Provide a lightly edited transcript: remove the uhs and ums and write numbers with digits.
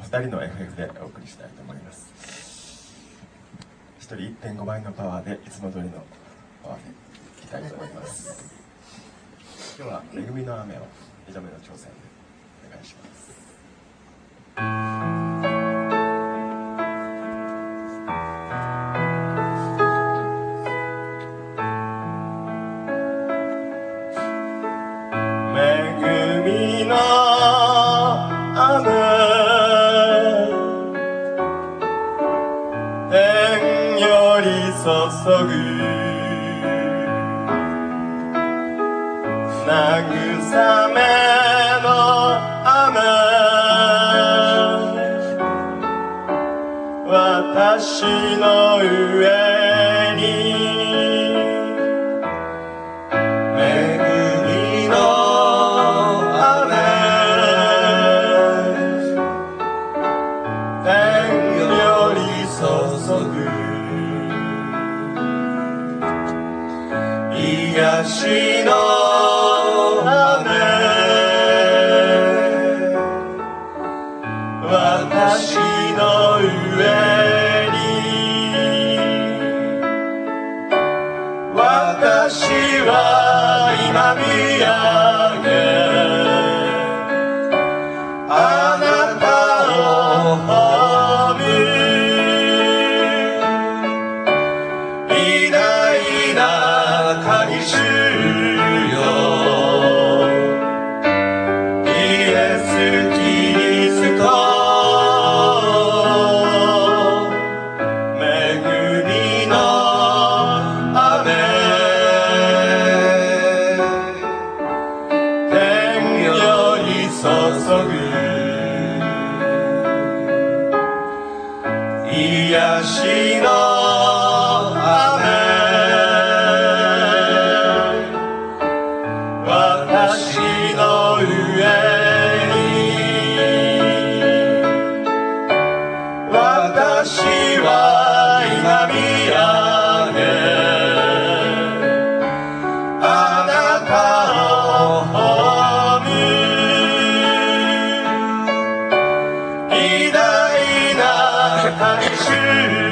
2人の FF でお送りしたいと思います。1人 1.5 倍のパワーでいつも通りのパワーでいきたいと思います。今日は「めぐみの雨」を2度目の挑戦でお願いします。めぐみの雨、天より注ぐ慰めの雨、私の上に癒しの雨、私の上に私は今見上げあなたを褒め偉大な神主よイエス・キリスト恵みの雨天より注ぐ癒しの雨私の上に私は今見上げあなたを褒め偉大な神主